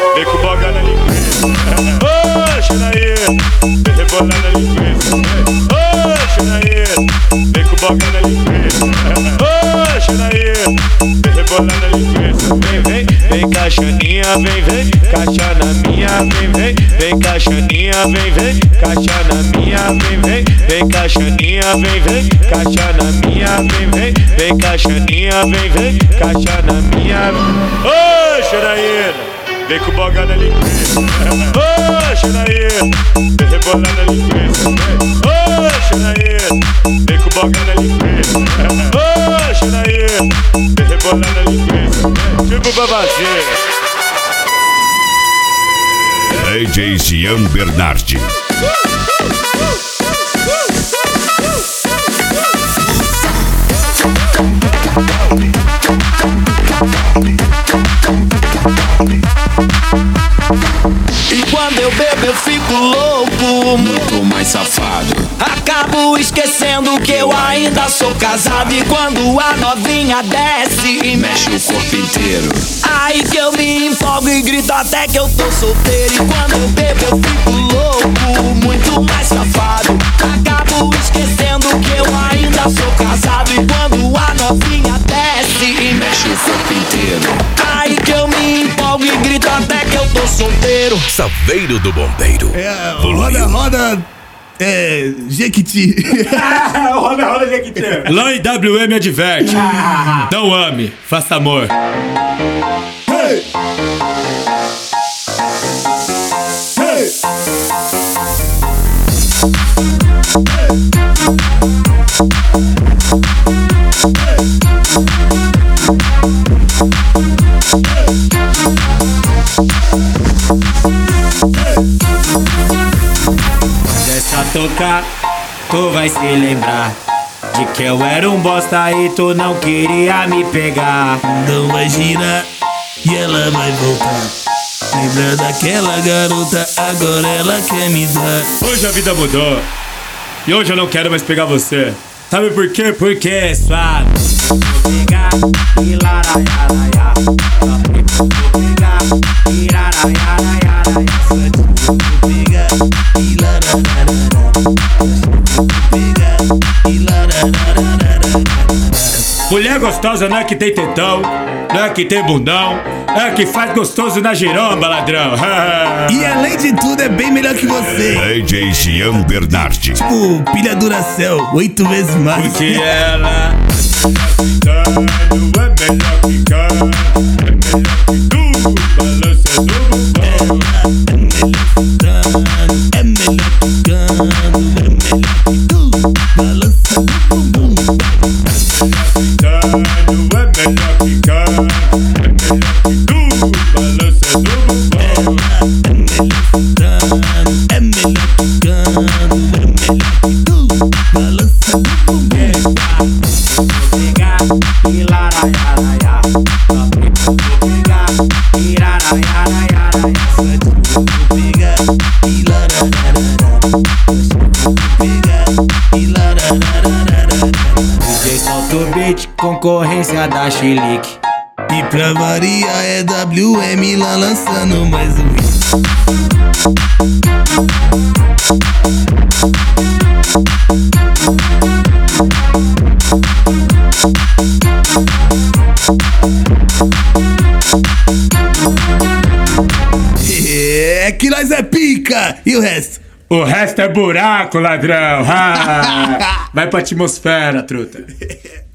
vem com boga na linguiça. Ô, Janaína, vem rebolar na linguiça. Ô, Janaína, vem com boga na linguiça. Ô, Janaína, vem rebolar na linguiça. Vem caixaninha, vem, caixa na minha, vem caixaninha, vem, caixa na minha, vem caixaninha, vem, caixa na minha, vem caixaninha, vem, caixa na minha. Ô, Janaína, vem com boga na linguiça. Ô, Janaína, vem rebolar na linguiça. Ô, Janaína, vem com boga na linguiça. Ô, Janaína, vem rebolar na linguiça. Tipo babacê. DJ Jean Bernardi. E quando eu bebo eu fico louco, muito mais safado. acabo esquecendo que eu ainda sou casado. E quando a novinha desce e Mexe o corpo inteiro. aí que eu me empolgo e grito até que eu tô solteiro. E quando eu bebo eu fico louco, muito mais safado. Acabo esquecendo que eu ainda sou casado. E quando a novinha desce e Mexe o corpo inteiro. aí que eu me empolgo e grito até que eu tô solteiro. Saveiro do Bombeiro. Roda, Jequiti. Roda, Jequiti. Lá em WM adverte. Não ame, faça amor. Hey! Hey! Deixa tocar, tu vai se lembrar de que eu era um bosta e tu não queria me pegar. Não vai girar e ela vai voltar. Lembra daquela garota, agora ela quer me dar. Hoje a vida mudou e hoje eu não quero mais pegar você. Sabe por quê? Porque é suave. Vou pegar e laraiaraia. Vou pegar e laraiaraia. Vou pegar e larararara. Vou pegar e larararara. Mulher gostosa não é que tem tetão, não é que tem bundão, é que faz gostoso na giromba, ladrão. E além de tudo é bem melhor que você. DJ Jean Bernardi. Tipo, pilha Duracell, 8 vezes mais. Porque ela É melhor que cano, é melhor que tu, balança do bumbum. É melhor que cano, é melhor que tu, balança do bumbum. É melhor que cano, é melhor que tu, balança do bumbum. É melhor que cano, é melhor que tu, balança do bumbum. vou pegar e laraiaraia. Vou pegar e laraiaraia. Vou pegar e larararara. Vou pegar e larararara. DJ solta o beat, concorrência da Chilique. E pra variar é WM lá lançando mais um hit. É que nós é pica! E o resto? O resto é buraco, ladrão. Vai pra atmosfera, truta.